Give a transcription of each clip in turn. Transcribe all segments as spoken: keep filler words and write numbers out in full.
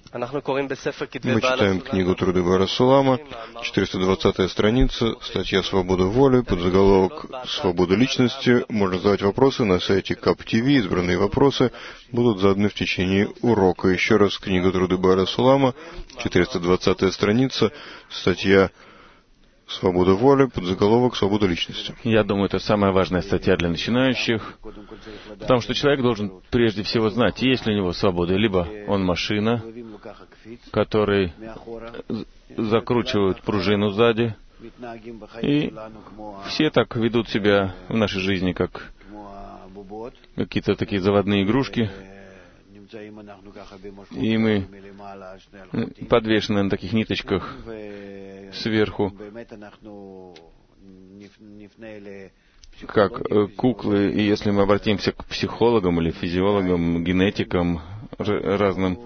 Мы читаем книгу Труды Баала Сулама, четыреста двадцатая страница, статья «Свобода воли», подзаголовок «Свобода личности». Можно задавать вопросы на сайте КАП ТВ. Избранные вопросы будут заданы в течение урока. Еще раз, книга Труды Баала Сулама, четыреста двадцатая страница, статья «Свобода воли», подзаголовок «Свобода личности». Я думаю, это самая важная статья для начинающих, потому что человек должен прежде всего знать, есть ли у него свобода, либо он машина, которой закручивают пружину сзади, и все так ведут себя в нашей жизни, как какие-то такие заводные игрушки, и мы подвешены на таких ниточках сверху, как куклы, и если мы обратимся к психологам или физиологам, генетикам разным,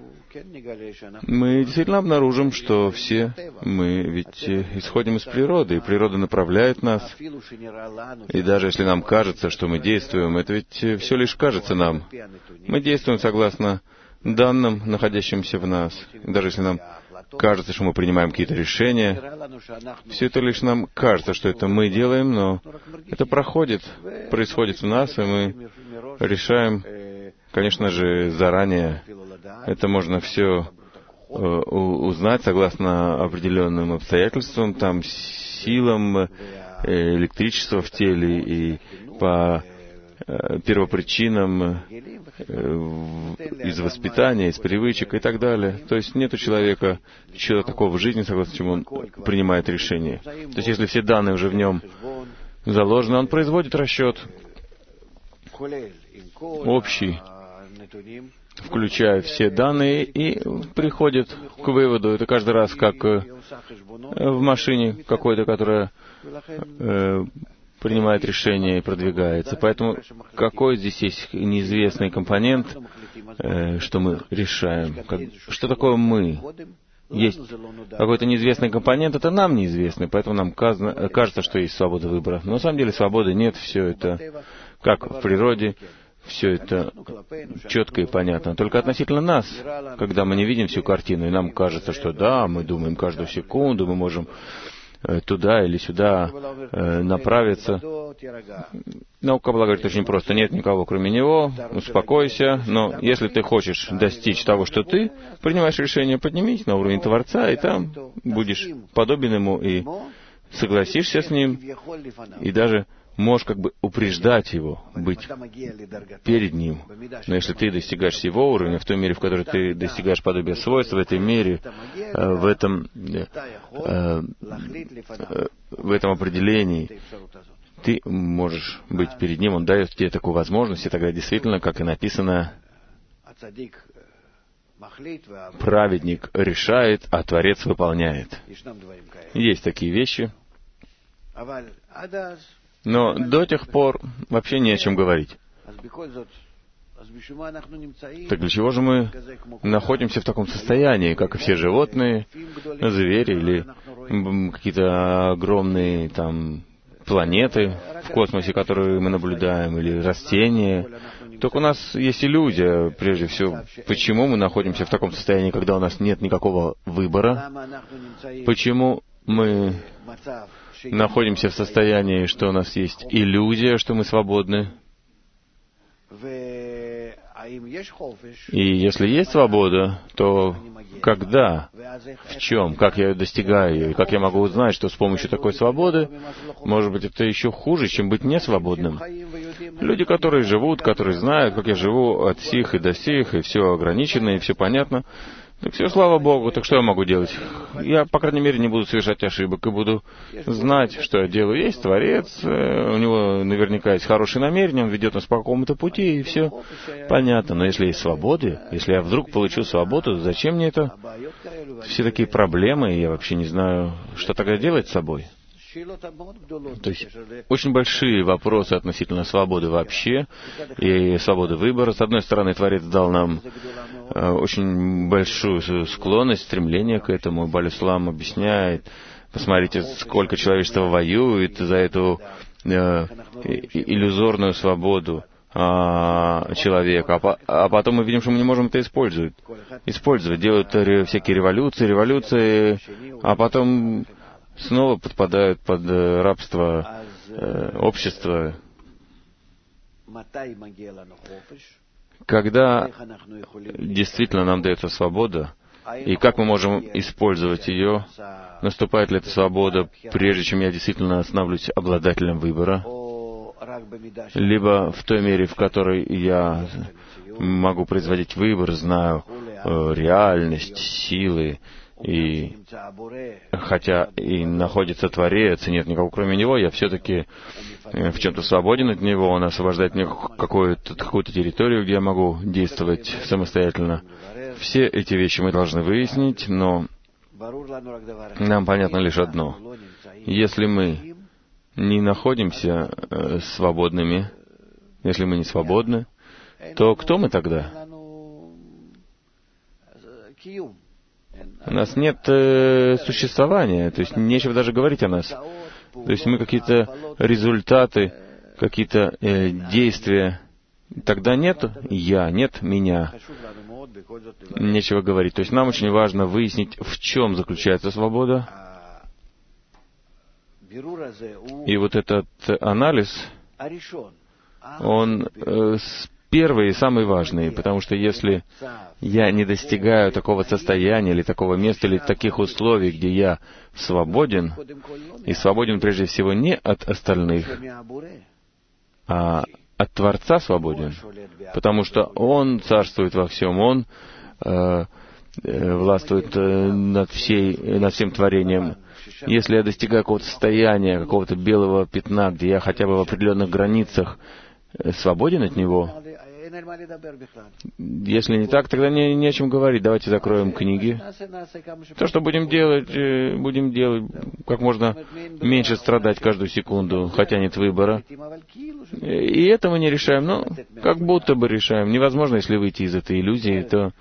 мы действительно обнаружим, что все мы ведь исходим из природы, и природа направляет нас. И даже если нам кажется, что мы действуем, это ведь все лишь кажется нам. Мы действуем согласно данным, находящимся в нас. И даже если нам кажется, что мы принимаем какие-то решения, все это лишь нам кажется, что это мы делаем, но это проходит, происходит в нас, и мы решаем, конечно же, заранее. Это можно все э, узнать согласно определенным обстоятельствам, там, силам э, электричества в теле и по э, первопричинам э, из воспитания, из привычек и так далее. То есть нет у человека чего-то такого в жизни, согласно чему он принимает решение. То есть если все данные уже в нем заложены, он производит расчет общий, включая все данные, и приходит к выводу. Это каждый раз как в машине какой-то, которая э, принимает решение и продвигается. Поэтому какой здесь есть неизвестный компонент, э, что мы решаем? Как, что такое мы? Есть какой-то неизвестный компонент, это нам неизвестный, поэтому нам казано, кажется, что есть свобода выбора. Но на самом деле свободы нет, все это как в природе. Все это четко и понятно. Только относительно нас, когда мы не видим всю картину, и нам кажется, что да, мы думаем каждую секунду, мы можем туда или сюда направиться. Но Каббала говорит очень просто: нет никого кроме него, успокойся, но если ты хочешь достичь того, что ты принимаешь решение, поднимись на уровень Творца, и там будешь подобен ему, и согласишься с ним, и даже можешь как бы упреждать его, быть перед ним. Но если ты достигаешь его уровня, в той мере, в которой ты достигаешь подобия свойств, в этой мере, в этом, в этом определении, ты можешь быть перед ним, он дает тебе такую возможность, и тогда действительно, как и написано, праведник решает, а Творец выполняет. Есть такие вещи. Но до тех пор вообще не о чем говорить. Так для чего же мы находимся в таком состоянии, как и все животные, звери или какие-то огромные там планеты в космосе, которые мы наблюдаем, или растения? Только у нас есть иллюзия, прежде всего, почему мы находимся в таком состоянии, когда у нас нет никакого выбора, почему мы находимся в состоянии, что у нас есть иллюзия, что мы свободны. И если есть свобода, то когда, в чем, как я ее достигаю, и как я могу узнать, что с помощью такой свободы, может быть, это еще хуже, чем быть несвободным. Люди, которые живут, которые знают, как я живу от сих и до сих, и все ограничено, и все понятно, так все, слава Богу, так что я могу делать? Я, по крайней мере, не буду совершать ошибок и буду знать, что я делаю. Есть Творец, у него наверняка есть хорошие намерения, он ведет нас по какому-то пути, и все понятно. Но если есть свобода, если я вдруг получу свободу, зачем мне это? Все такие проблемы, и я вообще не знаю, что тогда делать с собой. То есть очень большие вопросы относительно свободы вообще и свободы выбора. С одной стороны, Творец дал нам э, очень большую склонность, стремление к этому. Баал Сулам объясняет, посмотрите, сколько человечества воюет за эту э, иллюзорную свободу. а, человека, а, по, а потом мы видим, что мы не можем это использовать. Использовать, делают ре, всякие революции, революции, а потом снова подпадают под рабство э, общества. Когда действительно нам дается свобода, и как мы можем использовать ее? Наступает ли эта свобода, прежде чем я действительно становлюсь обладателем выбора? Либо в той мере, в которой я могу производить выбор, знаю э, реальность, силы, и хотя и находится Творец, и нет никого кроме Него, я все-таки в чем-то свободен от Него, Он освобождает мне какую-то, какую-то территорию, где я могу действовать самостоятельно. Все эти вещи мы должны выяснить, но нам понятно лишь одно. Если мы не находимся э, свободными, если мы не свободны, то кто мы тогда? У нас нет э, существования, то есть нечего даже говорить о нас. То есть мы какие-то результаты, какие-то э, действия. Тогда нет я, нет меня. Нечего говорить. То есть нам очень важно выяснить, в чем заключается свобода. И вот этот анализ, он э, первый и самый важный, потому что если я не достигаю такого состояния, или такого места, или таких условий, где я свободен, и свободен прежде всего не от остальных, а от Творца свободен, потому что Он царствует во всем, Он э, э, властвует э, над, всей, над всем творением. Если я достигаю какого-то состояния, какого-то белого пятна, где я хотя бы в определенных границах э, свободен от него, если не так, тогда не, не о чем говорить. Давайте закроем книги. То, что будем делать, будем делать как можно меньше страдать каждую секунду, хотя нет выбора. И это мы не решаем, но как будто бы решаем. Невозможно, если выйти из этой иллюзии, то...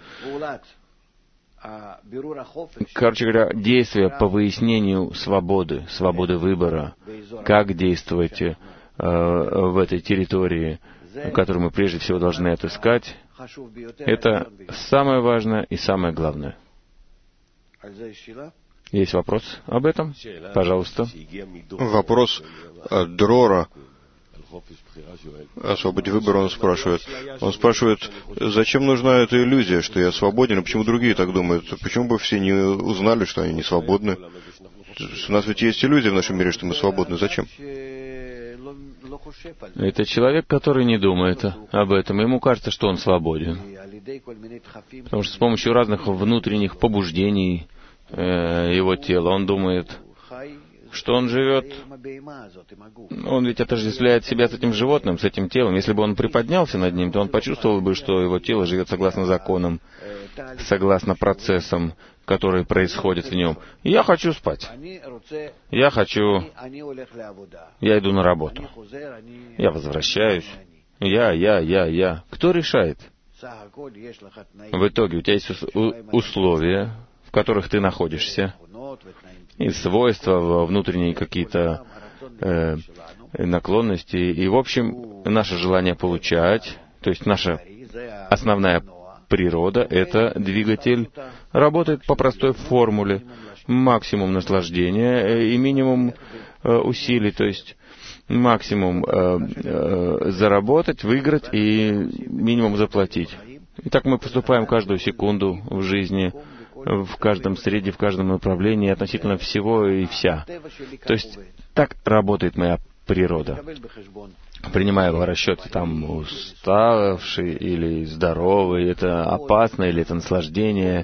Короче говоря, действия по выяснению свободы, свободы выбора, как действовать э, в этой территории, которую мы прежде всего должны отыскать, это самое важное и самое главное. Есть вопрос об этом? Пожалуйста. Вопрос от Дрора. О свободе выбора он спрашивает. Он спрашивает, зачем нужна эта иллюзия, что я свободен, и почему другие так думают? Почему бы все не узнали, что они не свободны? У нас ведь есть иллюзия в нашем мире, что мы свободны. Зачем? Это человек, который не думает об этом. Ему кажется, что он свободен. Потому что с помощью разных внутренних побуждений э, его тела он думает, что он живет. Он ведь отождествляет себя с этим животным, с этим телом. Если бы он приподнялся над ним, то он почувствовал бы, что его тело живет согласно законам, согласно процессам, которые происходят в нем. Я хочу спать. Я хочу... Я иду на работу. Я возвращаюсь. Я, я, я, я. Кто решает? В итоге у тебя есть условия, в которых ты находишься, и свойства, внутренние какие-то э, наклонности. И, в общем, наше желание получать, то есть наша основная природа — это двигатель, работает по простой формуле. Максимум наслаждения и минимум э, усилий, то есть максимум э, э, заработать, выиграть и минимум заплатить. И так мы поступаем каждую секунду в жизни, в каждом среде, в каждом направлении, относительно всего и вся. То есть так работает моя природа. Принимая в расчет, там, уставший или здоровый, это опасно, или это наслаждение.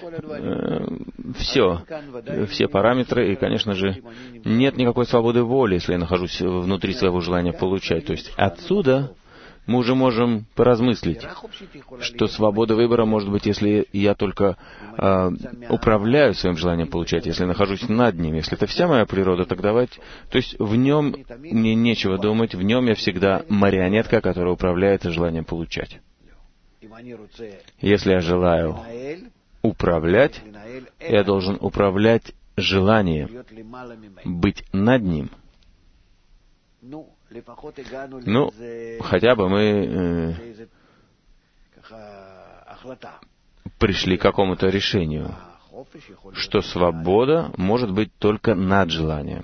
Все, все параметры, и, конечно же, нет никакой свободы воли, если я нахожусь внутри своего желания получать. То есть отсюда мы уже можем поразмыслить, что свобода выбора может быть, если я только э, управляю своим желанием получать, если нахожусь над ним. Если это вся моя природа, так давайте... То есть в нем мне нечего думать, в нем я всегда марионетка, которая управляет желанием получать. Если я желаю управлять, я должен управлять желанием, быть над ним. Ну, хотя бы мы э, пришли к какому-то решению, что свобода может быть только над желанием.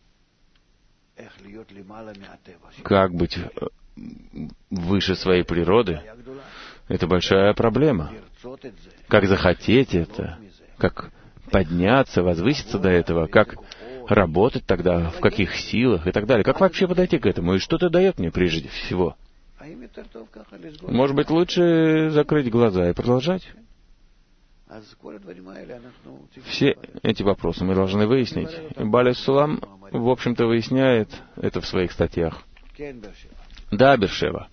Как быть выше своей природы — это большая проблема. Как захотеть это, как подняться, возвыситься до этого, как работать тогда, в каких силах и так далее. Как вообще подойти к этому? И что это дает мне прежде всего? Может быть, лучше закрыть глаза и продолжать? Все эти вопросы мы должны выяснить. И Баля Сулам, в общем-то, выясняет это в своих статьях. Да, Бершева.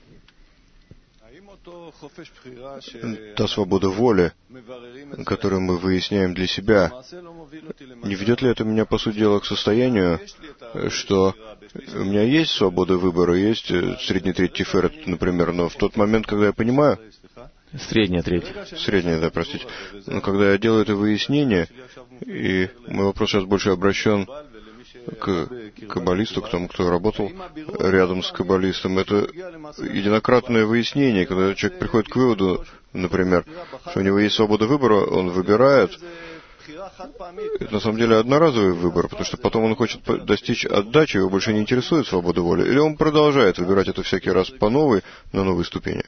Та свобода воли, которую мы выясняем для себя, не ведет ли это меня, по сути дела, к состоянию, что у меня есть свобода выбора, есть средний треть Тиферет, например, но в тот момент, когда я понимаю... Средняя треть. Средняя, да, простите. Но когда я делаю это выяснение, и мой вопрос сейчас больше обращен к каббалисту, к тому, кто работал рядом с каббалистом, это единократное выяснение, когда человек приходит к выводу, например, что у него есть свобода выбора, он выбирает. Это на самом деле одноразовый выбор, потому что потом он хочет достичь отдачи, его больше не интересует свобода воли, или он продолжает выбирать это всякий раз по новой, на новой ступени.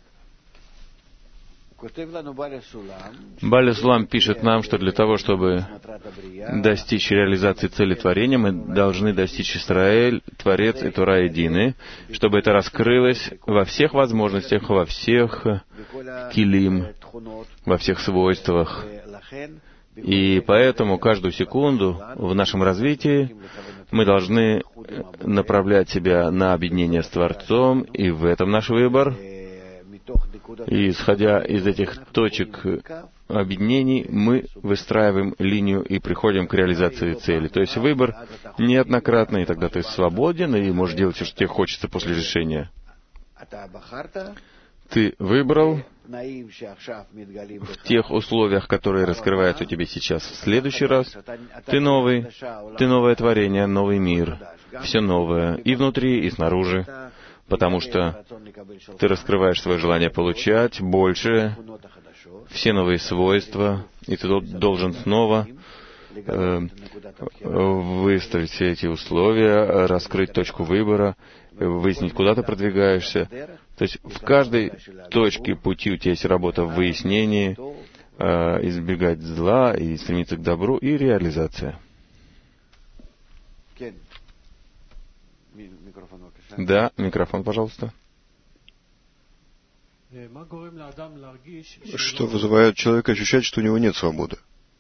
Баля Сулам пишет нам, что для того, чтобы достичь реализации цели творения, мы должны достичь Исраэль, Творец и Тора едины, чтобы это раскрылось во всех возможностях, во всех килим, во всех свойствах. И поэтому каждую секунду в нашем развитии мы должны направлять себя на объединение с Творцом, и в этом наш выбор. И, исходя из этих точек объединений, мы выстраиваем линию и приходим к реализации цели. То есть выбор неоднократный, и тогда ты свободен и можешь делать все, что тебе хочется после решения. Ты выбрал в тех условиях, которые раскрываются у тебя сейчас. В следующий раз ты новый, ты новое творение, новый мир, все новое, и внутри, и снаружи. Потому что ты раскрываешь свое желание получать больше, все новые свойства, и ты должен снова э, выставить все эти условия, раскрыть точку выбора, выяснить, куда ты продвигаешься. То есть в каждой точке пути у тебя есть работа в выяснении, э, избегать зла и стремиться к добру, и реализация. Да, микрофон, пожалуйста. Что вызывает человека ощущать, что у него нет свободы?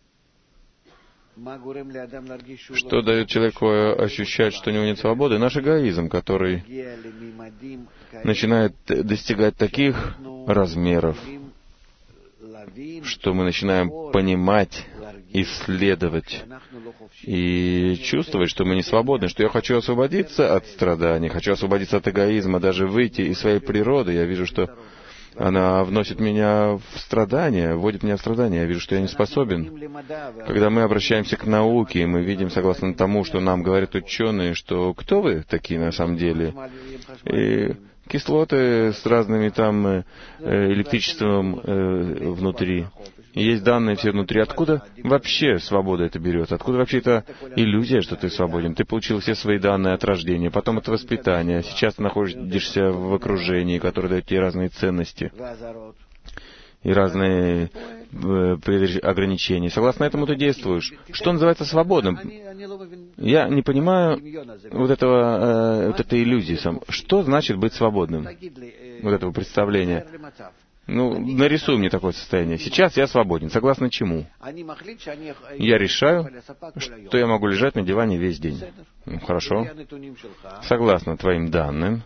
Что дает человеку ощущать, что у него нет свободы? Наш эгоизм, который начинает достигать таких размеров, что мы начинаем понимать, исследовать и чувствовать, что мы не свободны, что я хочу освободиться от страданий, хочу освободиться от эгоизма, даже выйти из своей природы. Я вижу, что она вносит меня в страдания, вводит меня в страдания. Я вижу, что я не способен. Когда мы обращаемся к науке, мы видим, согласно тому, что нам говорят ученые, что кто вы такие на самом деле? И кислоты с разными там электричеством внутри. Есть данные все внутри. Откуда вообще свобода это берет? Откуда вообще это иллюзия, что ты свободен? Ты получил все свои данные от рождения, потом от воспитания. Сейчас ты находишься в окружении, которое дает тебе разные ценности и разные ограничения. Согласно этому ты действуешь. Что называется свободным? Я не понимаю вот этого, вот этой иллюзии. Что значит быть свободным? Вот этого представления. Ну, нарисуй мне такое состояние. Сейчас я свободен. Согласно чему? Я решаю, что я могу лежать на диване весь день. Ну, хорошо. Согласно твоим данным,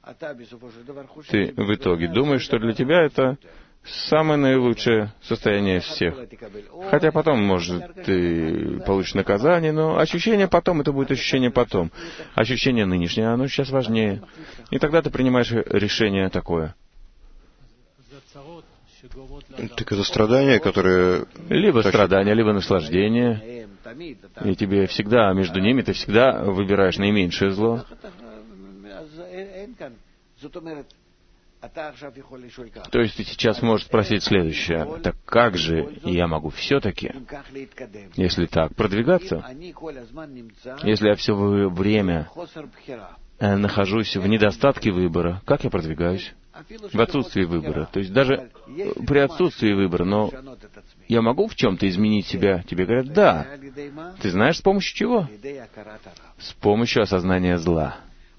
ты в итоге думаешь, что для тебя это самое наилучшее состояние из всех. Хотя потом, может, ты получишь наказание, но ощущение потом, это будет ощущение потом. Ощущение нынешнее, оно сейчас важнее. И тогда ты принимаешь решение такое. Так это страдания, которые... Либо страдания, либо наслаждение. И тебе всегда, между ними, ты всегда выбираешь наименьшее зло. То есть ты сейчас можешь спросить следующее. Так как же я могу все-таки, если так, продвигаться, если я все время нахожусь в недостатке выбора? Как я продвигаюсь? В отсутствии выбора. То есть даже при отсутствии выбора, но я могу в чем-то изменить себя? Тебе говорят, да. Ты знаешь, с помощью чего? С помощью осознания зла.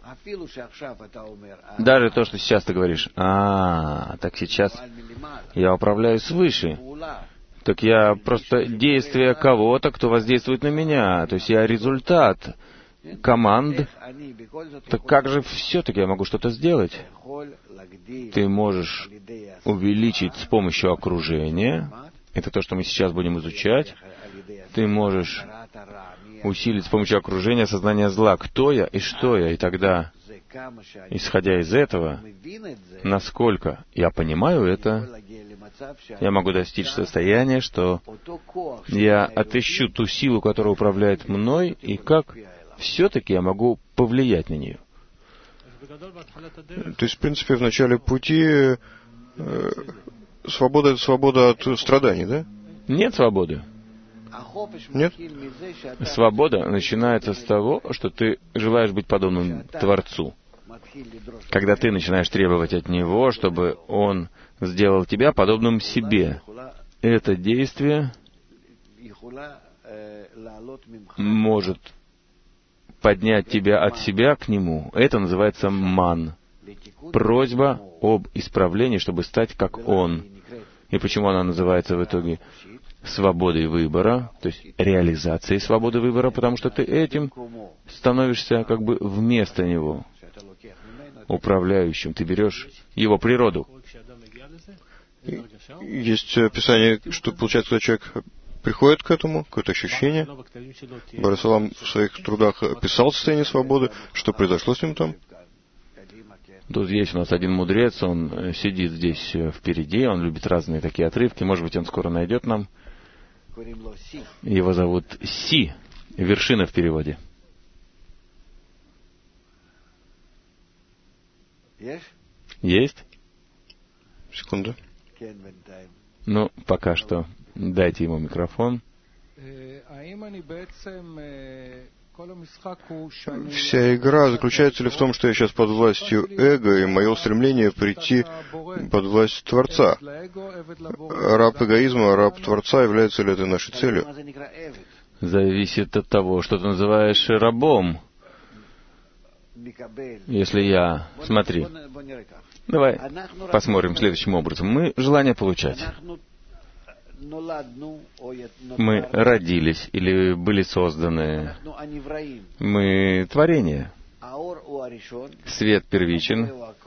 Даже то, что сейчас ты говоришь, а, так сейчас я управляю свыше. Так я просто действие кого-то, кто воздействует на меня. То есть я результат команд. Так как же все-таки я могу что-то сделать? Ты можешь увеличить с помощью окружения. Это то, что мы сейчас будем изучать. Ты можешь усилить с помощью окружения сознание зла. Кто я и что я? И тогда, исходя из этого, насколько я понимаю это, я могу достичь состояния, что я отыщу ту силу, которая управляет мной, и как все-таки я могу повлиять на нее. То есть, в принципе, в начале пути э, свобода — это свобода от страданий, да? Нет свободы. Нет? Свобода начинается с того, что ты желаешь быть подобным Творцу. Когда ты начинаешь требовать от Него, чтобы Он сделал тебя подобным себе, это действие может поднять тебя от себя к Нему. Это называется ман. Просьба об исправлении, чтобы стать как Он. И почему она называется в итоге свободой выбора, то есть реализацией свободы выбора, потому что ты этим становишься как бы вместо Него, управляющим. Ты берешь Его природу. Есть описание, что получается, когда человек приходит к этому, какое-то ощущение. Барасалам в своих трудах описал состояние свободы. Что произошло с ним там? Тут есть у нас один мудрец, он сидит здесь впереди, он любит разные такие отрывки. Может быть, он скоро найдет нам. Его зовут Си, вершина в переводе. Есть? Секунду. Ну, пока что. Дайте ему микрофон. Вся игра заключается ли в том, что я сейчас под властью эго, и мое стремление прийти под власть Творца? Раб эгоизма, раб Творца, является ли это нашей целью? Зависит от того, что ты называешь рабом. Если я... Смотри. Давай посмотрим следующим образом. Мы желание получать. Мы родились или были созданы. Мы творение. Свет первичен.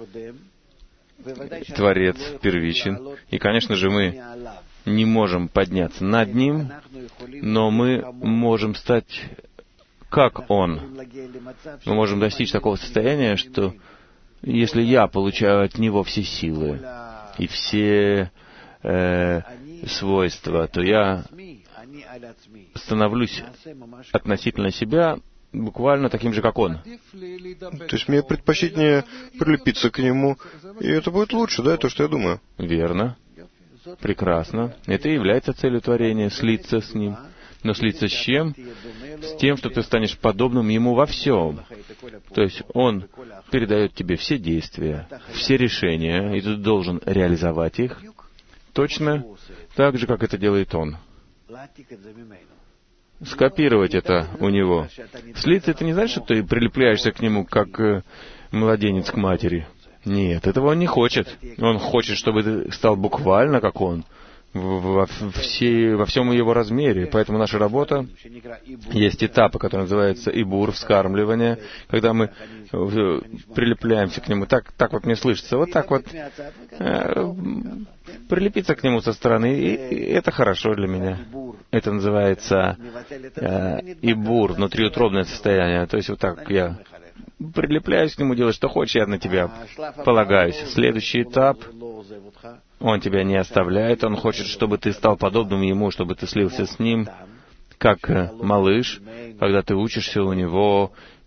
Творец первичен. И, конечно же, мы не можем подняться над ним, но мы можем стать как он. Мы можем достичь такого состояния, что если я получаю от него все силы и все э, свойства, то я становлюсь относительно себя буквально таким же, как он. То есть мне предпочтительнее прилепиться к нему, и это будет лучше, да, то, что я думаю? Верно. Прекрасно. Это и является целью творения — слиться с ним. Но слиться с чем? С тем, что ты станешь подобным ему во всем. То есть он передает тебе все действия, все решения, и ты должен реализовать их точно так же, как это делает он. Скопировать это у него. Слиться — это не значит, что ты прилепляешься к нему, как э, младенец к матери. Нет, этого он не хочет. Он хочет, чтобы ты стал буквально как он, во, все, во всем его размере. Поэтому наша работа, есть этапы, которые называются ибур, вскармливание, когда мы прилепляемся к нему. Так, так вот мне слышится. Вот так вот э, прилепиться к нему со стороны, и, и это хорошо для меня. Это называется э, ибур, внутриутробное состояние. То есть вот так я прилепляюсь к нему, делаю, что хочешь, я на тебя полагаюсь. Следующий этап, он тебя не оставляет, он хочет, чтобы ты стал подобным ему, чтобы ты слился с ним, как малыш, когда ты учишься у него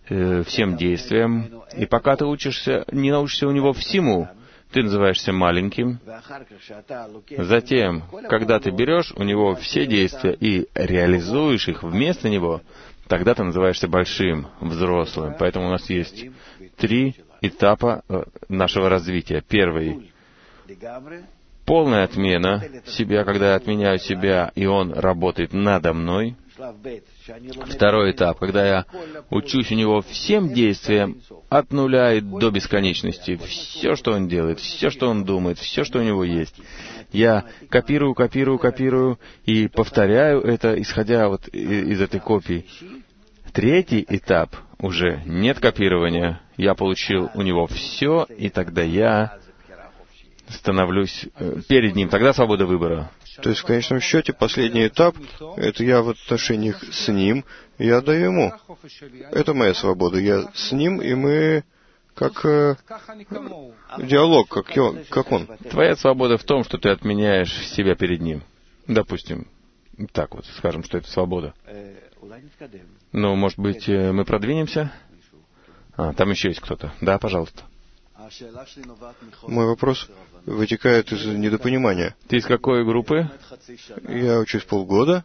э, всем действиям, и пока ты учишься, не научишься у него всему, ты называешься маленьким. Затем, когда ты берешь у него все действия и реализуешь их вместо него, тогда ты называешься большим, взрослым. Поэтому у нас есть три этапа нашего развития. Первый — полная отмена себя, когда я отменяю себя, и он работает надо мной. Второй этап, когда я учусь у него всем действиям от нуля и до бесконечности. Все, что он делает, все, что он думает, все, что у него есть. Я копирую, копирую, копирую и повторяю это, исходя вот из этой копии. Третий этап уже нет копирования. Я получил у него все, и тогда я становлюсь перед ним. Тогда свобода выбора. То есть, в конечном счете, последний этап — это я в отношениях с ним, я отдаю ему. Это моя свобода. Я с ним, и мы как э, диалог, как, я, как он. Твоя свобода в том, что ты отменяешь себя перед ним. Допустим, так вот, скажем, что это свобода. Ну, может быть, мы продвинемся? А, там еще есть кто-то. Да, пожалуйста. Мой вопрос вытекает из недопонимания. Ты из какой группы? Я учусь полгода.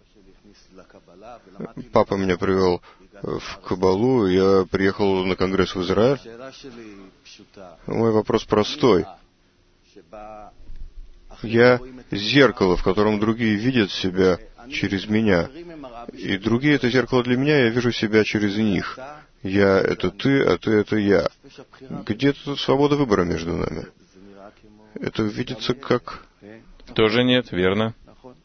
Папа меня привел в Кабалу, я приехал на конгресс в Израиль. Мой вопрос простой. Я зеркало, в котором другие видят себя через меня. И другие — это зеркало для меня, я вижу себя через них. Я — это ты, а ты — это я. Где тут свобода выбора между нами? Это видится как... Тоже нет, верно.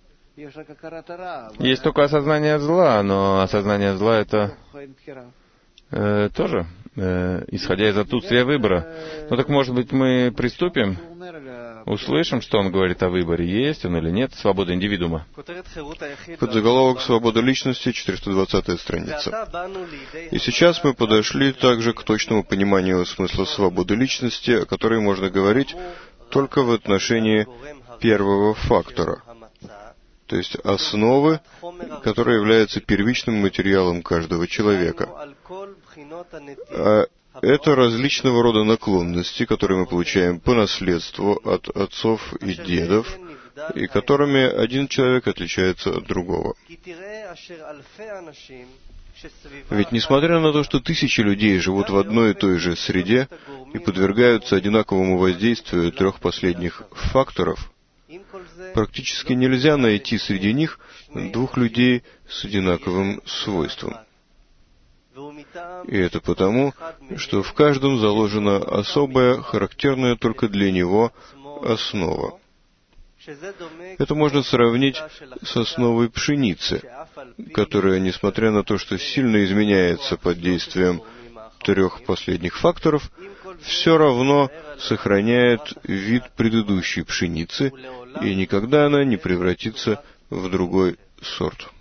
Есть только осознание зла, но осознание зла — это э, тоже, э, исходя из отсутствия выбора. Ну так, может быть, мы приступим? Услышим, что он говорит о выборе, есть он или нет, свобода индивидуума. Подзаголовок «Свобода личности», четыреста двадцатая страница. И сейчас мы подошли также к точному пониманию смысла свободы личности, о которой можно говорить только в отношении первого фактора, то есть основы, которая является первичным материалом каждого человека. А это различного рода наклонности, которые мы получаем по наследству от отцов и дедов, и которыми один человек отличается от другого. Ведь несмотря на то, что тысячи людей живут в одной и той же среде и подвергаются одинаковому воздействию трех последних факторов, практически нельзя найти среди них двух людей с одинаковым свойством. И это потому, что в каждом заложена особая, характерная только для него основа. Это можно сравнить с основой пшеницы, которая, несмотря на то, что сильно изменяется под действием трех последних факторов, все равно сохраняет вид предыдущей пшеницы, и никогда она не превратится в другой сорт.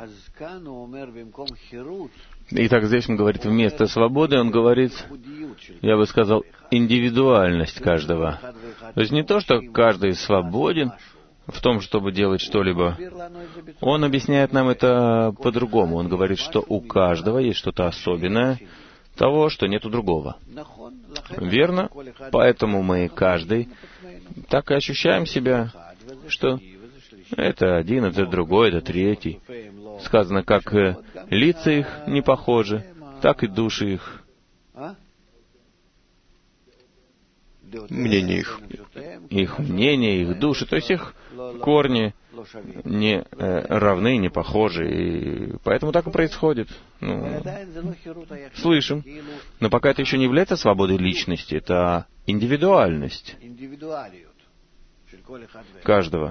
Итак, здесь он говорит, вместо свободы, он говорит, я бы сказал, индивидуальность каждого. То есть не то, что каждый свободен в том, чтобы делать что-либо. Он объясняет нам это по-другому. Он говорит, что у каждого есть что-то особенное, того, что нет у другого. Верно? Поэтому мы каждый так и ощущаем себя, что это один, это другой, это третий. Сказано, как лица их не похожи, так и души их. Мнение их. Их мнение, их души, то есть их корни не э, равны, не похожи. И поэтому так и происходит. Ну, слышим. Но пока это еще не является свободой личности, это индивидуальность каждого.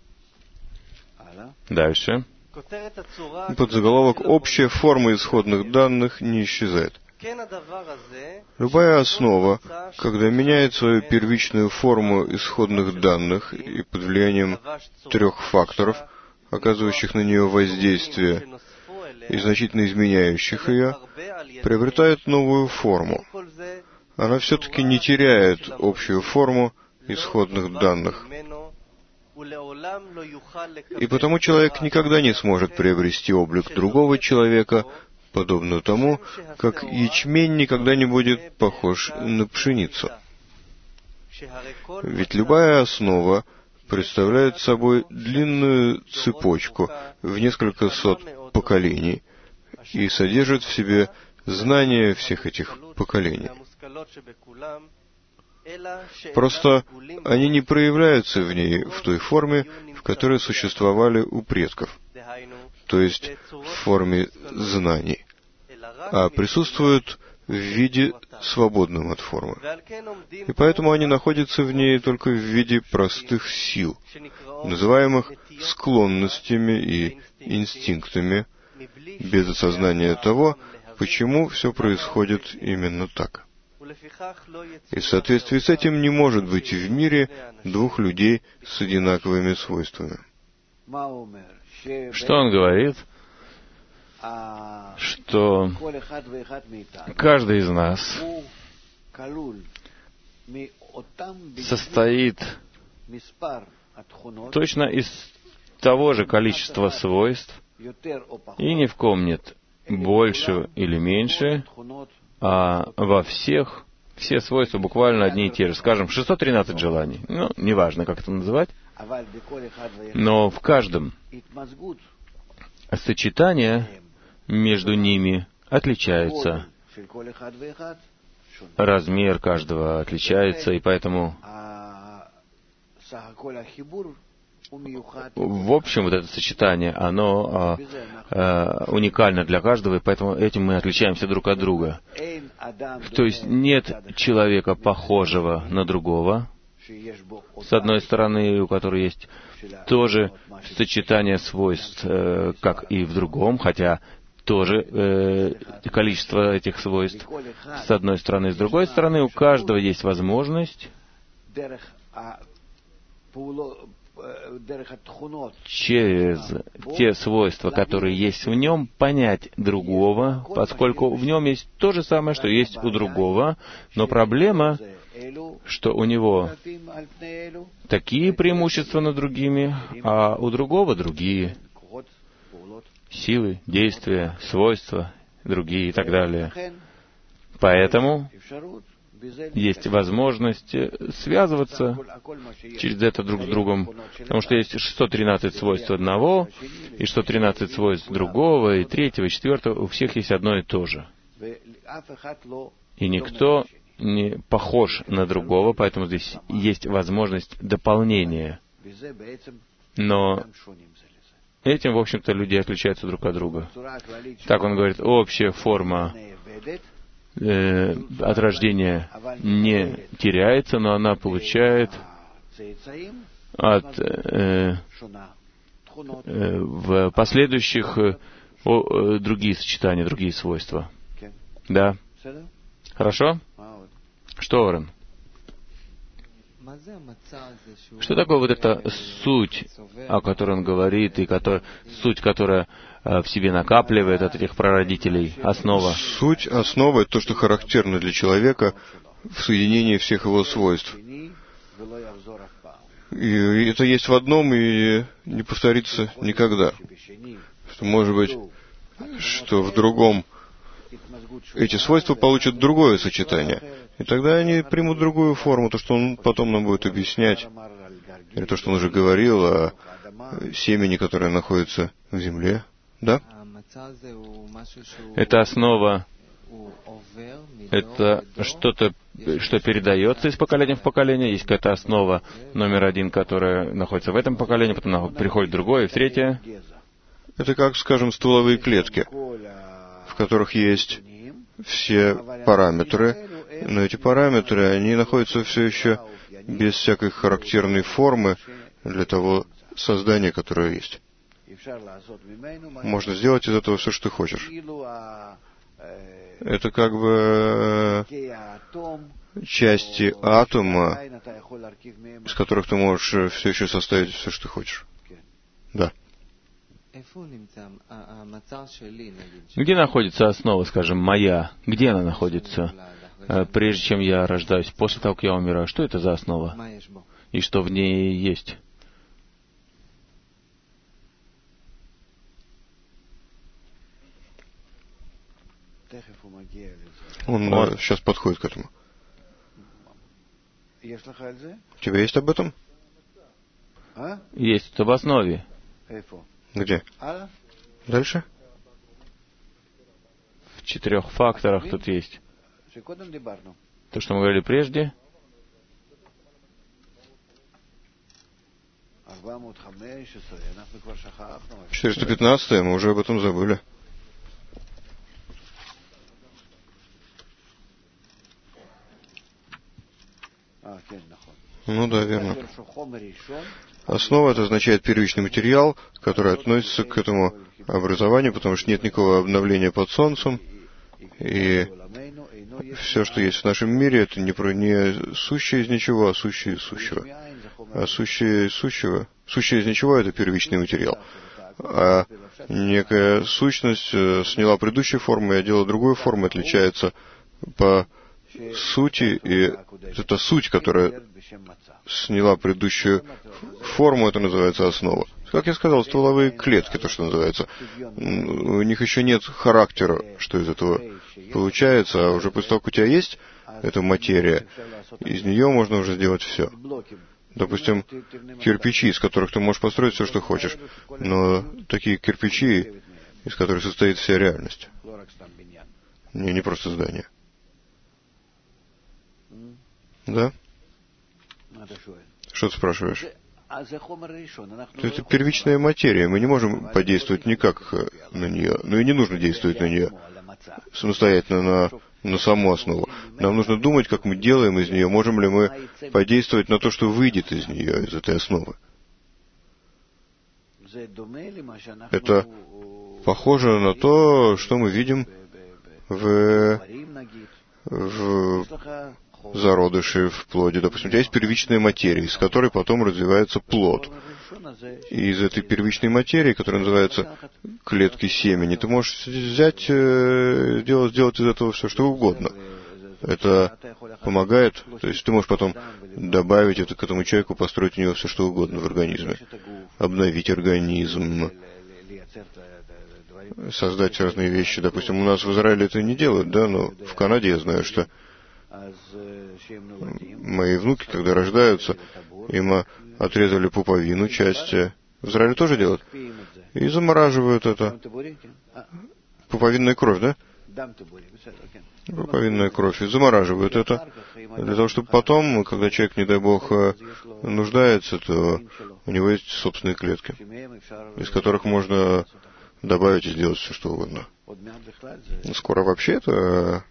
Дальше. Подзаголовок «Общая форма исходных данных не исчезает». Любая основа, когда меняет свою первичную форму исходных данных и под влиянием трех факторов, оказывающих на нее воздействие и значительно изменяющих ее, приобретает новую форму. Она все-таки не теряет общую форму исходных данных. И потому человек никогда не сможет приобрести облик другого человека, подобно тому, как ячмень никогда не будет похож на пшеницу. Ведь любая основа представляет собой длинную цепочку в несколько сот поколений и содержит в себе знания всех этих поколений. Просто они не проявляются в ней в той форме, в которой существовали у предков, то есть в форме знаний, а присутствуют в виде свободном от формы. И поэтому они находятся в ней только в виде простых сил, называемых склонностями и инстинктами, без осознания того, почему все происходит именно так. И в соответствии с этим не может быть в мире двух людей с одинаковыми свойствами. Что он говорит? Что каждый из нас состоит точно из того же количества свойств, и ни в ком нет больше или меньше, а во всех все свойства буквально одни и те же. Скажем, шестьсот тринадцать желаний. Ну, неважно, как это называть. Но в каждом сочетание между ними отличается. Размер каждого отличается, и поэтому в общем вот это сочетание, оно а, а, уникально для каждого, и поэтому этим мы отличаемся друг от друга. То есть нет человека, похожего на другого, с одной стороны, у которого есть тоже сочетание свойств, э, как и в другом, хотя тоже э, количество этих свойств с одной стороны. С другой стороны, у каждого есть возможность через те свойства, которые есть в нем, понять другого, поскольку в нем есть то же самое, что есть у другого, но проблема, что у него такие преимущества над другими, а у другого другие силы, действия, свойства, другие и так далее. Поэтому есть возможность связываться через это друг с другом, потому что есть шестьсот тринадцать свойств одного, и шестьсот тринадцать свойств другого, и третьего, и четвертого, у всех есть одно и то же. И никто не похож на другого, поэтому здесь есть возможность дополнения. Но этим, в общем-то, люди отличаются друг от друга. Так он говорит, общая форма э, от рождения не теряется, но она получает от э, э, в последующих э, о, э, другие сочетания, другие свойства. Да? Хорошо? Что, Орен? Что такое вот эта суть, о которой он говорит, и который, суть, которая в себе накапливает от этих прародителей, основа? Суть, основа — это то, что характерно для человека в соединении всех его свойств. И это есть в одном и не повторится никогда. Что, может быть, что в другом эти свойства получат другое сочетание. И тогда они примут другую форму, то, что он потом нам будет объяснять, или то, что он уже говорил о семени, которое находится в земле. Да? Это основа, это что-то, что передается из поколения в поколение. Есть какая-то основа номер один, которая находится в этом поколении, потом приходит другое, и в третье. Это как, скажем, стволовые клетки, в которых есть все параметры, но эти параметры, они находятся все еще без всякой характерной формы для того создания, которое есть. Можно сделать из этого все, что ты хочешь. Это как бы части атома, из которых ты можешь все еще составить все, что ты хочешь. Да. Где находится основа, скажем, моя? Где она находится, прежде чем я рождаюсь, после того, как я умираю? Что это за основа? И что в ней есть? Он вот. сейчас подходит к этому. У тебя есть об этом? Есть об основе. Где? Дальше? В четырех факторах тут есть. То, что мы говорили прежде. четыреста пятнадцатое, мы уже об этом забыли. Ну да, верно. Основа — это означает первичный материал, который относится к этому образованию, потому что нет никакого обновления под солнцем, и все, что есть в нашем мире, это не, про, не сущее из ничего, а сущее из сущего. А сущее из сущего, сущее из ничего — это первичный материал. А некая сущность сняла предыдущую форму и одела другую форму, отличается по сути, и это суть, которая сняла предыдущую форму, это называется основа. Как я сказал, стволовые клетки, то, что называется. У них еще нет характера, что из этого получается, а уже после того, как у тебя есть эта материя, из нее можно уже сделать все. Допустим, кирпичи, из которых ты можешь построить все, что хочешь, но такие кирпичи, из которых состоит вся реальность. Не, не просто здание. Да? Что ты спрашиваешь? Это первичная материя. Мы не можем подействовать никак на нее. Но и не нужно действовать на нее самостоятельно, на, на саму основу. Нам нужно думать, как мы делаем из нее, можем ли мы подействовать на то, что выйдет из нее, из этой основы. Это похоже на то, что мы видим в, в зародыши, в плоде. Допустим, у тебя есть первичная материя, из которой потом развивается плод. И из этой первичной материи, которая называется клетки семени, ты можешь взять, сделать, сделать из этого все, что угодно. Это помогает, то есть ты можешь потом добавить это к этому человеку, построить у него все, что угодно в организме. Обновить организм, создать разные вещи. Допустим, у нас в Израиле это не делают, да, но в Канаде я знаю, что мои внуки, когда рождаются, им отрезали пуповину, часть. В Израиле тоже делают. И замораживают это. Пуповинная кровь, да? Пуповинная кровь. И замораживают это. Для того, чтобы потом, когда человек, не дай бог, нуждается, то у него есть собственные клетки, из которых можно добавить и сделать все, что угодно. Скоро вообще это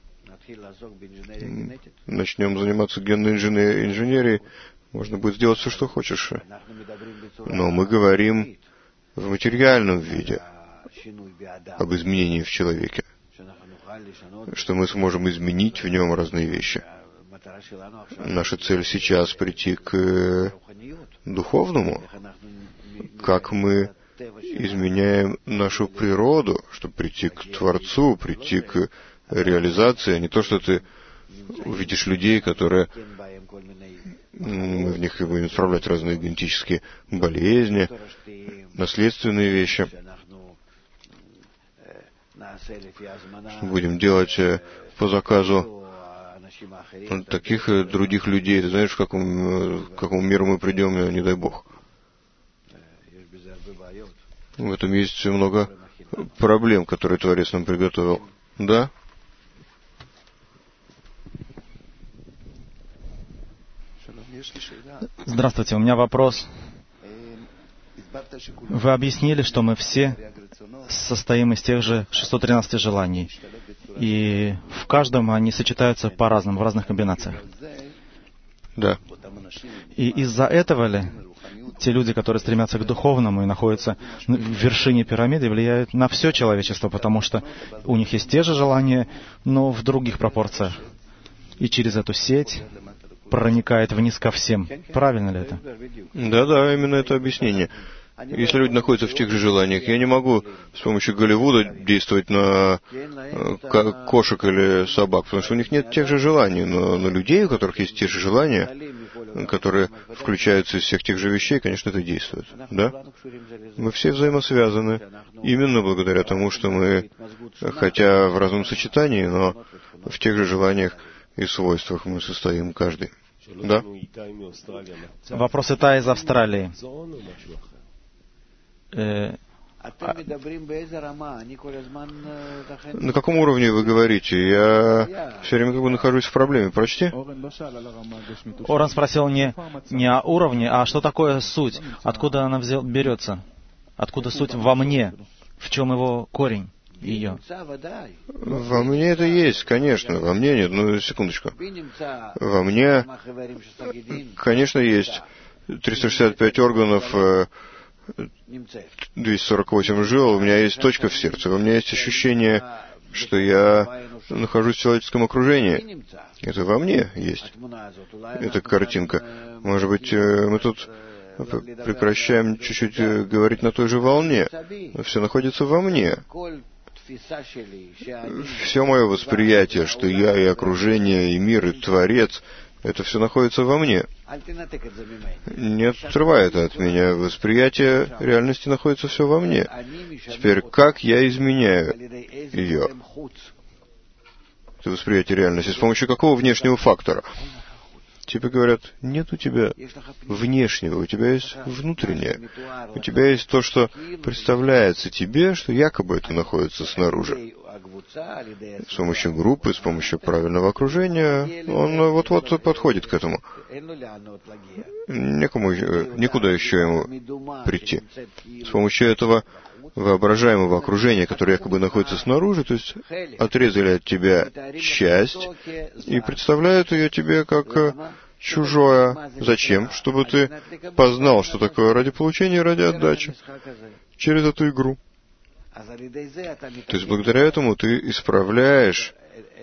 начнем заниматься генной инженерией, можно будет сделать все, что хочешь. Но мы говорим в материальном виде об изменении в человеке, что мы сможем изменить в нем разные вещи. Наша цель сейчас прийти к духовному, как мы изменяем нашу природу, чтобы прийти к Творцу, прийти к реализации, а не то, что ты увидишь людей, которые в них будем исправлять разные генетические болезни, наследственные вещи. Будем делать по заказу таких других людей. Ты знаешь, в каком, в какому миру мы придем, не дай Бог. В этом есть много проблем, которые Творец нам приготовил. Да? Здравствуйте, у меня вопрос. Вы объяснили, что мы все состоим из тех же шестисот тринадцати желаний, и в каждом они сочетаются по-разному, в разных комбинациях. Да. И из-за этого ли те люди, которые стремятся к духовному и находятся в вершине пирамиды, влияют на все человечество, потому что у них есть те же желания, но в других пропорциях. И через эту сеть проникает вниз ко всем. Правильно ли это? Да-да, именно это объяснение. Если люди находятся в тех же желаниях, я не могу с помощью Голливуда действовать на кошек или собак, потому что у них нет тех же желаний, но на людей, у которых есть те же желания, которые включаются из всех тех же вещей, конечно, это действует. Да? Мы все взаимосвязаны именно благодаря тому, что мы, хотя в разном сочетании, но в тех же желаниях и свойствах мы состоим каждый. Да? Вопрос Ита из Австралии. Э, На каком уровне вы говорите? Я все время как бы нахожусь в проблеме. Прочти. Оран спросил не, не о уровне, а что такое суть? Откуда она взял, берется? Откуда суть во мне? В чем его корень? Ее. Во мне это есть, конечно. Во мне нет. Ну, секундочку. Во мне, конечно, есть триста шестьдесят пять органов, двести сорок восемь жил, у меня есть точка в сердце, у меня есть ощущение, что я нахожусь в человеческом окружении. Это во мне есть. Эта картинка. Может быть, мы тут прекращаем чуть-чуть говорить на той же волне. Все находится во мне. Все мое восприятие, что я и окружение, и мир, и Творец, это все находится во мне. Не отрывай это от меня. Восприятие реальности находится все во мне. Теперь, как я изменяю ее? Это восприятие реальности. С помощью какого внешнего фактора? Тебе говорят, нет у тебя внешнего, у тебя есть внутреннее. У тебя есть то, что представляется тебе, что якобы это находится снаружи. С помощью группы, с помощью правильного окружения, он вот-вот подходит к этому. Некому, никуда еще ему прийти. С помощью этого воображаемого окружения, которое якобы находится снаружи, то есть отрезали от тебя часть и представляют ее тебе как чужое. Зачем? Чтобы ты познал, что такое ради получения, ради отдачи, через эту игру. То есть благодаря этому ты исправляешь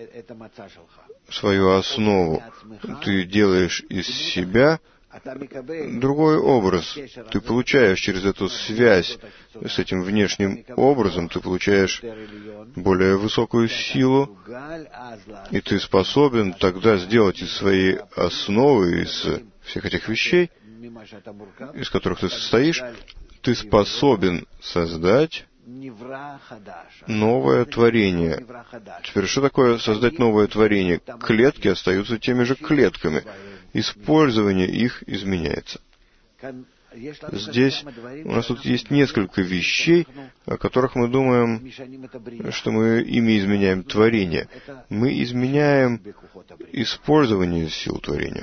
свою основу. Ты делаешь из себя другой образ. Ты получаешь через эту связь с этим внешним образом, ты получаешь более высокую силу, и ты способен тогда сделать из своей основы, из всех этих вещей, из которых ты состоишь, ты способен создать новое творение. Теперь, что такое создать новое творение? Клетки остаются теми же клетками. Использование их изменяется. Здесь у нас тут есть несколько вещей, о которых мы думаем, что мы ими изменяем творение. Мы изменяем использование сил творения.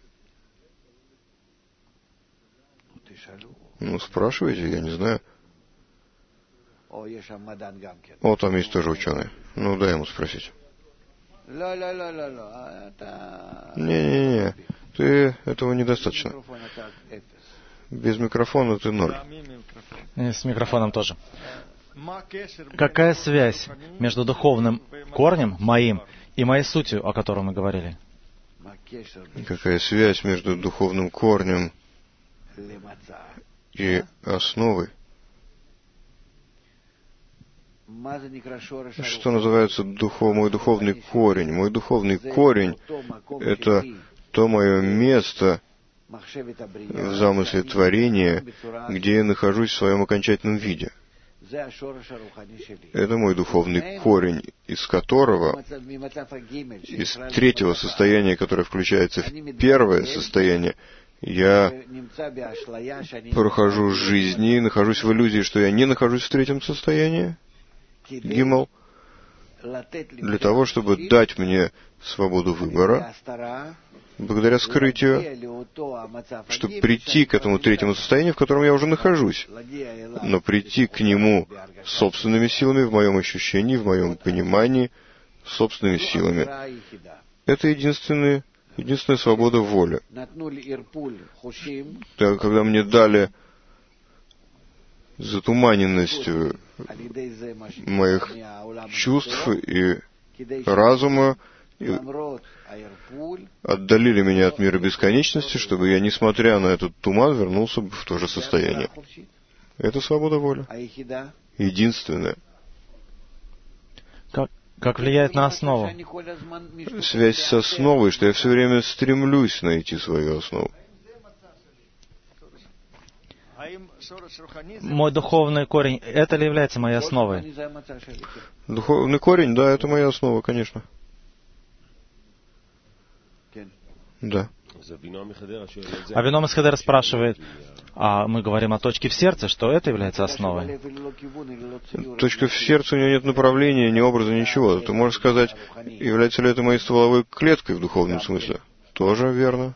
Ну, спрашивайте, я не знаю. О, там есть тоже ученый. Ну, дай ему спросить. Не-не-не, ты этого недостаточно. Без микрофона ты ноль. И с микрофоном тоже. Какая связь между духовным корнем, моим, и моей сутью, о которой мы говорили? Какая связь между духовным корнем и основой? Что называется духов, мой духовный корень? Мой духовный корень — это то мое место в замысле творения, где я нахожусь в своем окончательном виде. Это мой духовный корень, из которого, из третьего состояния, которое включается в первое состояние, я прохожу жизни, нахожусь в иллюзии, что я не нахожусь в третьем состоянии, Гимл, для того, чтобы дать мне свободу выбора, благодаря скрытию, чтобы прийти к этому третьему состоянию, в котором я уже нахожусь, но прийти к нему собственными силами, в моем ощущении, в моем понимании, собственными силами. Это единственная, единственная свобода воли. Когда мне дали затуманенность моих чувств и разума, и отдалили меня от мира бесконечности, чтобы я, несмотря на этот туман, вернулся в то же состояние. Это свобода воли. Единственная. Как, Как влияет на основу? Связь с основой, что я все время стремлюсь найти свою основу. Мой духовный корень, это ли является моей основой? Духовный корень, да, это моя основа, конечно. Да. Авином из Хедера спрашивает, а мы говорим о точке в сердце, что это является основой? Точка в сердце, у нее нет направления, ни образа, ничего. Ты можешь сказать, является ли это моей стволовой клеткой в духовном смысле? Тоже верно.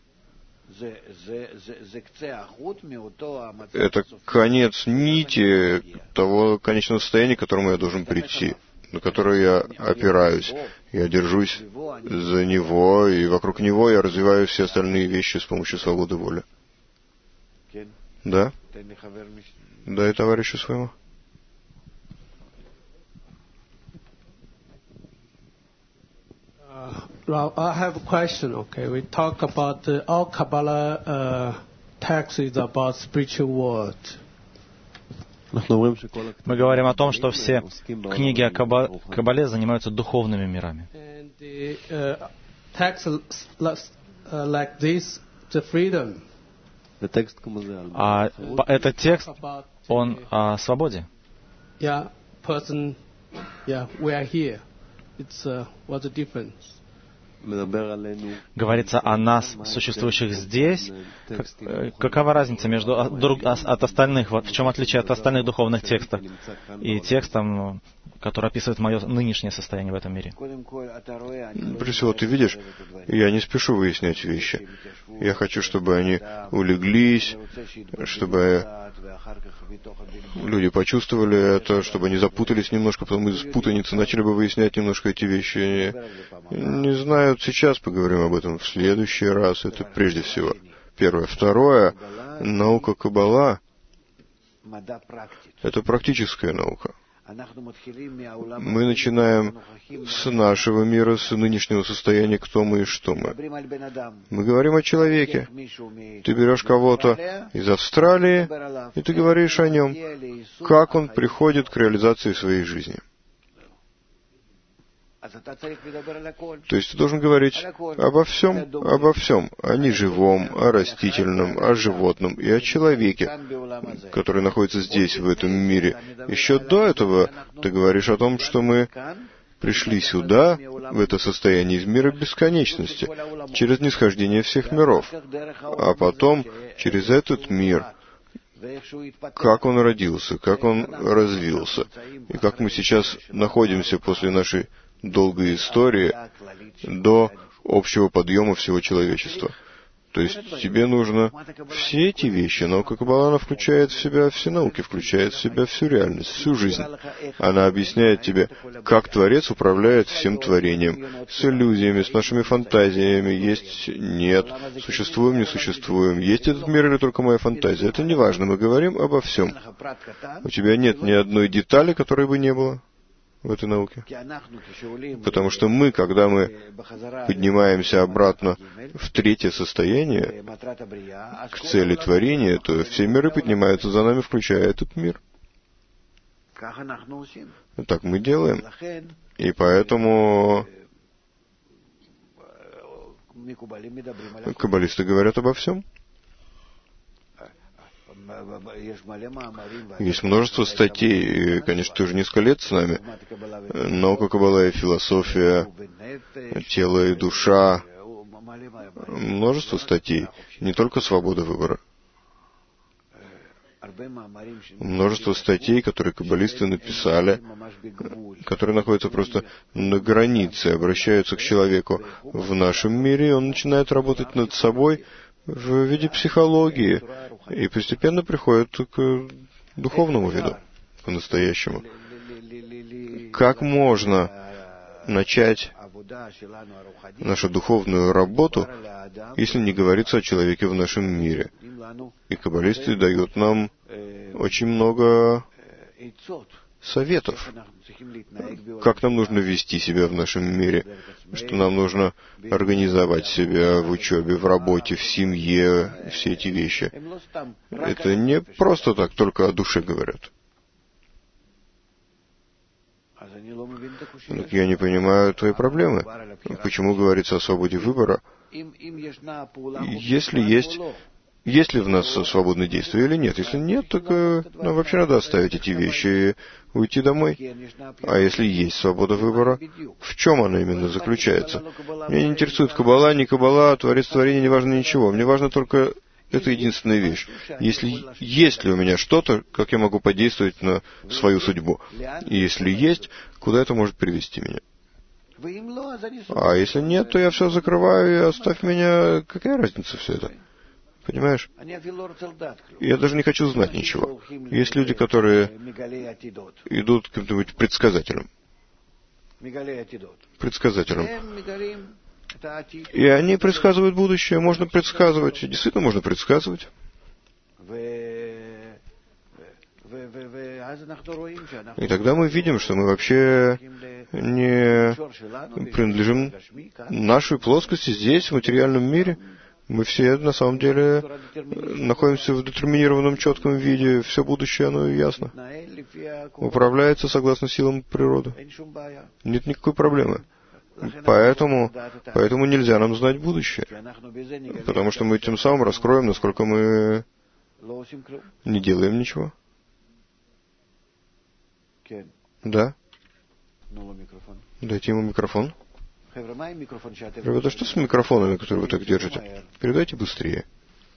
Это конец нити того конечного состояния, к которому я должен прийти, на которое я опираюсь. Я держусь за него, и вокруг него я развиваю все остальные вещи с помощью свободы воли. Да? Дай товарищу своему. Well, I have a question, okay? We talk about uh, all Kabbalah uh, texts is about spiritual world. Мы говорим о том, что все книги о Каба... Каббале занимаются духовными мирами. And the uh, text uh, like this, the freedom. А этот текст, он о свободе. Yeah, person, yeah, we are here. It's uh, what's the difference? Говорится о нас, существующих здесь. Как, какова разница между друг, от остальных, в чем отличие от остальных духовных текстов и текстом, который описывает мое нынешнее состояние в этом мире? Прежде всего, ты видишь, я не спешу выяснять вещи. Я хочу, чтобы они улеглись, чтобы люди почувствовали это, чтобы они запутались немножко, потом из путаницы начали бы выяснять немножко эти вещи. Не знаю, сейчас поговорим об этом в следующий раз. Это прежде всего. Первое. Второе. Наука Каббала — это практическая наука. Мы начинаем с нашего мира, с нынешнего состояния, кто мы и что мы. Мы говорим о человеке. Ты берешь кого-то из Австралии, и ты говоришь о нем, как он приходит к реализации своей жизни. То есть ты должен говорить обо всем, обо всем, о неживом, о растительном, о животном и о человеке, который находится здесь, в этом мире. Еще до этого ты говоришь о том, что мы пришли сюда, в это состояние из мира бесконечности, через нисхождение всех миров, а потом через этот мир, как он родился, как он развился, и как мы сейчас находимся после нашей долгой истории до общего подъема всего человечества. То есть тебе нужно все эти вещи. Наука Каббала, она включает в себя все науки, включает в себя всю реальность, всю жизнь. Она объясняет тебе, как Творец управляет всем творением, с иллюзиями, с нашими фантазиями, есть, нет, существуем, не существуем, есть этот мир или только моя фантазия. Это не важно, мы говорим обо всем. У тебя нет ни одной детали, которой бы не было в этой науке. Потому что мы, когда мы поднимаемся обратно в третье состояние, к цели творения, то все миры поднимаются за нами, включая этот мир. Так мы делаем. И поэтому каббалисты говорят обо всем. Есть множество статей, и, конечно, ты уже несколько лет с нами. Наука Каббала и философия, тело и душа. Множество статей, не только свобода выбора. Множество статей, которые каббалисты написали, которые находятся просто на границе, обращаются к человеку в нашем мире, и он начинает работать над собой в виде психологии, и постепенно приходит к духовному виду, по-настоящему. Как можно начать нашу духовную работу, если не говорится о человеке в нашем мире? И каббалисты дают нам очень много советов, как нам нужно вести себя в нашем мире, что нам нужно организовать себя в учебе, в работе, в семье, все эти вещи. Это не просто так, только о душе говорят. Так я не понимаю твоей проблемы. Почему говорится о свободе выбора? Если есть, есть ли в нас свободное действие или нет? Если нет, так э, нам вообще надо оставить эти вещи и уйти домой. А если есть свобода выбора, в чем она именно заключается? Меня не интересует каббала, не каббала, творец творения, не важно ничего. Мне важно только это единственная вещь. Если есть ли у меня что-то, как я могу подействовать на свою судьбу? И если есть, куда это может привести меня? А если нет, то я все закрываю и оставь меня. Какая разница все это? Понимаешь? Я даже не хочу знать ничего. Есть люди, которые идут к каким-нибудь предсказателям. Предсказателям. И они предсказывают будущее. Можно предсказывать. Действительно можно предсказывать. И тогда мы видим, что мы вообще не принадлежим нашей плоскости здесь, в материальном мире. Мы все, на самом деле, находимся в детерминированном четком виде. Все будущее, оно ясно. Управляется согласно силам природы. Нет никакой проблемы. Поэтому, поэтому нельзя нам знать будущее. Потому что мы тем самым раскроем, насколько мы не делаем ничего. Да? Дайте ему микрофон. Ребята, что с микрофонами, которые вы так держите? Передайте быстрее.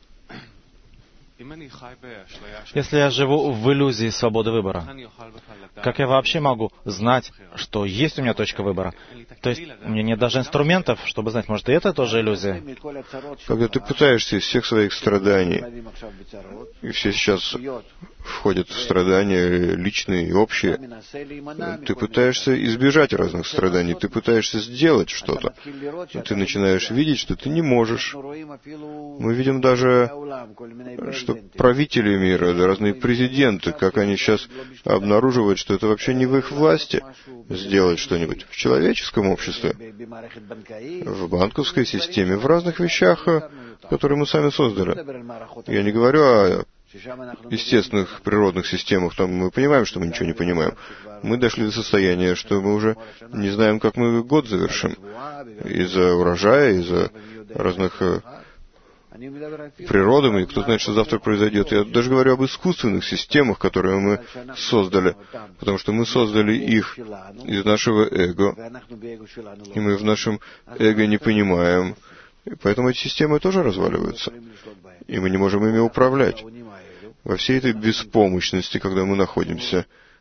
Если я живу в иллюзии свободы выбора, как я вообще могу знать, что есть у меня точка выбора? То есть у меня нет даже инструментов, чтобы знать, может, и это тоже иллюзия? Когда ты пытаешься из всех своих страданий, и все сейчас входят в страдания личные и общие, ты пытаешься избежать разных страданий, ты пытаешься сделать что-то, но ты начинаешь видеть, что ты не можешь. Мы видим даже, что правители мира, разные президенты, как они сейчас обнаруживают, что это вообще не в их власти сделать что-нибудь в человеческом обществе, в банковской системе, в разных вещах, которые мы сами создали. Я не говорю о естественных природных системах, там мы понимаем, что мы ничего не понимаем. Мы дошли до состояния, что мы уже не знаем, как мы год завершим. Из-за урожая, из-за разных природы, и кто знает, что завтра произойдет. Я даже говорю об искусственных системах, которые мы создали, потому что мы создали их из нашего эго, и мы в нашем эго не понимаем. И поэтому эти системы тоже разваливаются, и мы не можем ими управлять. Во всей этой беспомощности, когда мы находимся,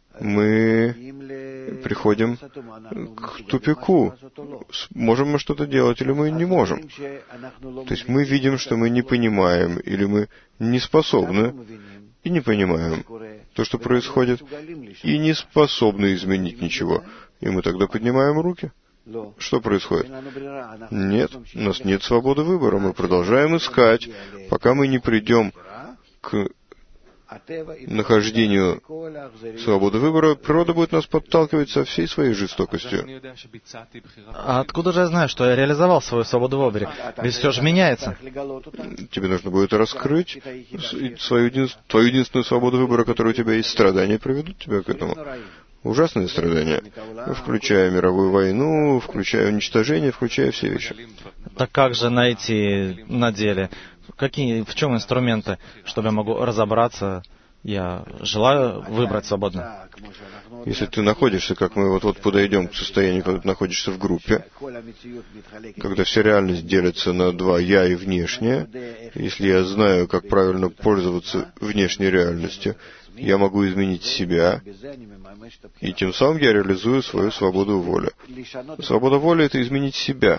мы приходим к тупику. Можем мы что-то делать, или мы не можем. То есть мы видим, что мы не понимаем, или мы не способны, и не понимаем то, что происходит, и не способны изменить ничего. И мы тогда поднимаем руки. Что происходит? Нет, у нас нет свободы выбора. Мы продолжаем искать, пока мы не придем к нахождению свободы выбора. Природа будет нас подталкивать со всей своей жестокостью. А откуда же я знаю, что я реализовал свою свободу выбора? Ведь все же меняется. Тебе нужно будет раскрыть свою, твою единственную свободу выбора, которая у тебя есть. Страдания приведут тебя к этому. Ужасные страдания, включая мировую войну, включая уничтожение, включая все вещи. Так как же найти на деле? Какие, в чем инструменты, чтобы я могу разобраться? Я желаю выбрать свободно. Если ты находишься, как мы вот-вот подойдем к состоянию, когда ты находишься в группе, когда вся реальность делится на два «я» и «внешнее», если я знаю, как правильно пользоваться внешней реальностью, я могу изменить себя, и тем самым я реализую свою свободу воли. Свобода воли — это изменить себя.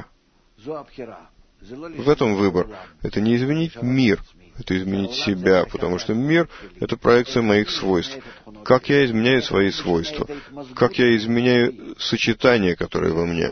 В этом выбор. Это не изменить мир, это изменить себя, потому что мир — это проекция моих свойств. Как я изменяю свои свойства? Как я изменяю сочетания, которые во мне?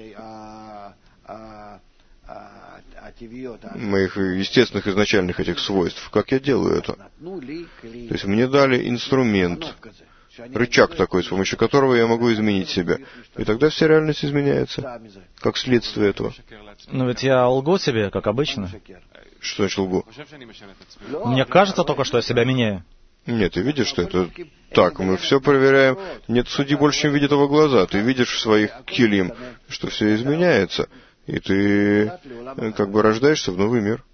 Моих естественных изначальных этих свойств. Как я делаю это? То есть мне дали инструмент, рычаг такой, с помощью которого я могу изменить себя. И тогда вся реальность изменяется, как следствие этого. Но ведь я лгу себе, как обычно. Что значит лгу? Мне кажется только, что я себя меняю. Нет, ты видишь, что это так. Мы все проверяем. Нет судьи больше, чем видит его глаза. Ты видишь в своих килим, что все изменяется. И ты как бы рождаешься в новый мир.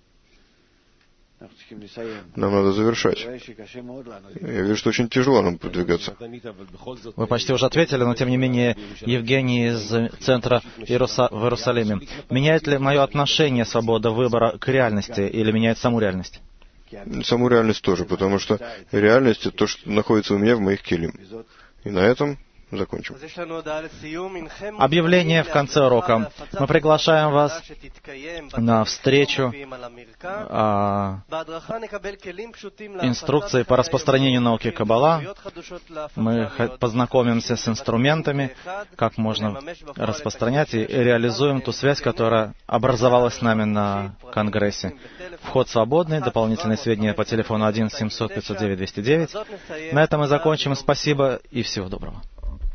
Нам надо завершать. Я вижу, что очень тяжело нам продвигаться. Вы почти уже ответили, но тем не менее, Евгений из центра Иеруса... в Иерусалиме. Меняет ли мое отношение свобода выбора к реальности или меняет саму реальность? Саму реальность тоже, потому что реальность — это то, что находится у меня в моих килим. И на этом закончим. Объявление в конце урока. Мы приглашаем вас на встречу а, инструкции по распространению науки Каббала. Мы познакомимся с инструментами, как можно распространять, и реализуем ту связь, которая образовалась с нами на Конгрессе. Вход свободный, дополнительные сведения по телефону один семьсот пятьсот девять двести девять. На этом мы закончим. Спасибо и всего доброго.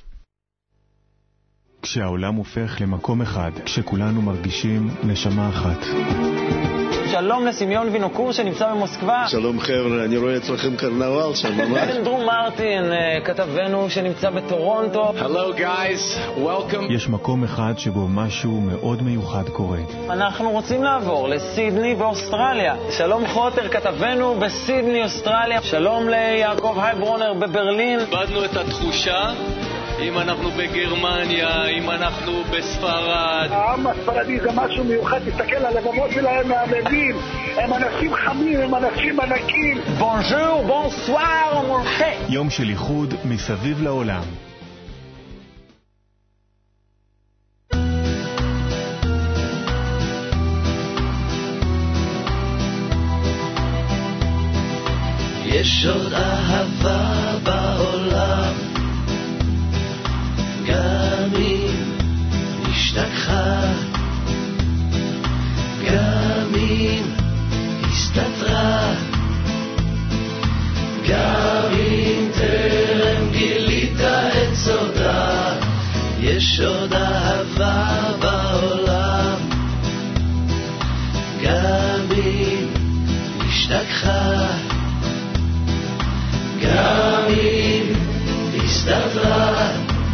כשהעולם הופך למקום אחד, כשכולנו מרגישים נשמה אחת. שלום לסימיון וינוקור שנמצא במוסקבה. שלום חבר'ה, אני רואה אצלכם קרנבל שם ממש. דרום מרטין, כתבנו שנמצא בטורונטו. Hello guys, welcome. יש מקום אחד שבו משהו מאוד מיוחד קורה. אנחנו רוצים לעבור לסידני באוסטרליה. שלום חוטר, כתבנו בסידני, אוסטרליה. שלום ליעקב הייברונר בברלין. איבדנו את התחושה. אם אנחנו בגרמניה, אם אנחנו בספרד. העם הספרדי זה משהו מיוחד, תסתכל על הלבבות שלהם מהמבין. הם אנשים חמים, הם אנשים ענקים. בונז'ור, בונסואר, מונחה. יום של איחוד מסביב לעולם. יש עוד אהבה בעולם, גם אם השתכחה, גם אם הסתתרה, גם אם טרם גילית את סודה. יש עוד אהבה בעולם, גם אם השתכחה, גם אם הסתתרה,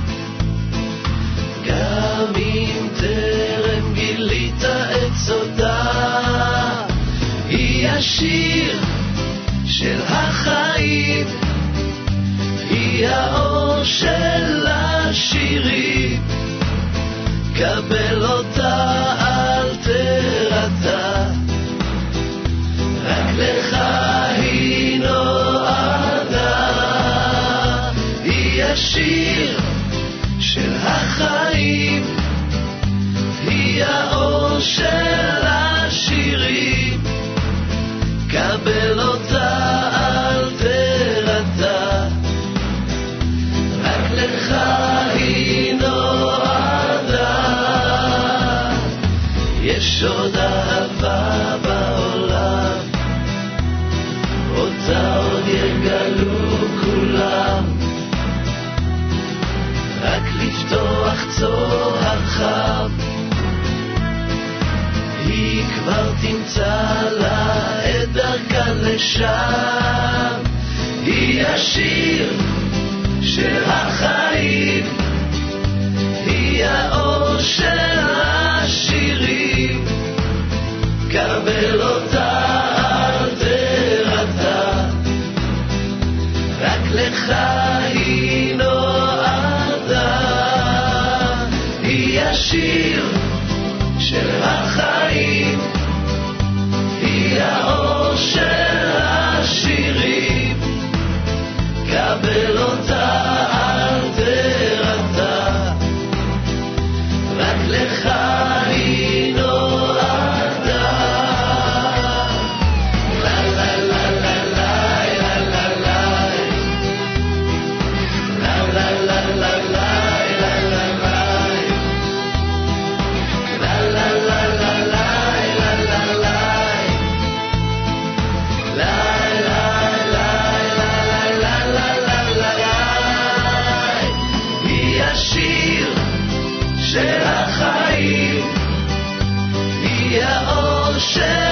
גם אם טרם גילית את סודה. היא השיר של החיים, היא האור של השירים. קבל אותה, אל תרתע, רק לך היא נועדה. היא השיר של החיים, היא האור של השירים. קבל אותה, אל תרתע, רק לך היא נועדה. יש עוד אהבה בעולם, אותה עוד יגלו כולם. רק לפתוח צוהר חם, היא כבר תמצא לה את דרכה לשם. היא השיר של החיים, היא האור של השירים. קבל אותה, אל תרתע, רק לך היא נועדה. היא השיר של החיים, היא האור של השירים. קבל אותה, אל תרתע, רק לך היא נועדה. לה לה לה לה לה לה לה לה לה לה לה של החיים, היא האור של